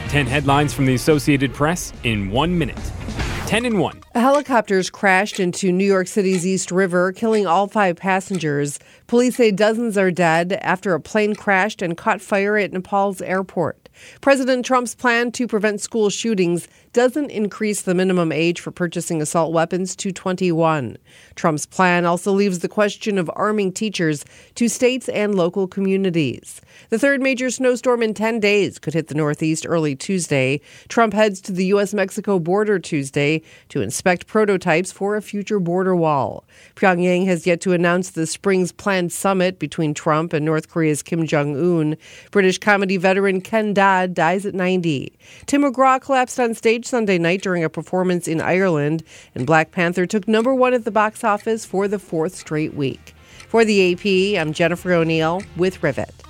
10 headlines from the Associated Press in 1 minute. 10 in 1. Helicopters crashed into New York City's East River, killing all 5 passengers. Police say dozens are dead after a plane crashed and caught fire at Nepal's airport. President Trump's plan to prevent school shootings doesn't increase the minimum age for purchasing assault weapons to 21. Trump's plan also leaves the question of arming teachers to states and local communities. The third major snowstorm in 10 days could hit the Northeast early Tuesday. Trump heads to the U.S.-Mexico border Tuesday to inspect prototypes for a future border wall. Pyongyang has yet to announce the spring's planned summit between Trump and North Korea's Kim Jong-un. British comedy veteran Ken Dodd dies at 90. Tim McGraw collapsed on stage Sunday night during a performance in Ireland, and Black Panther took #1 at the box office for the 4th straight week. For the AP, I'm Jennifer O'Neill with Rivet.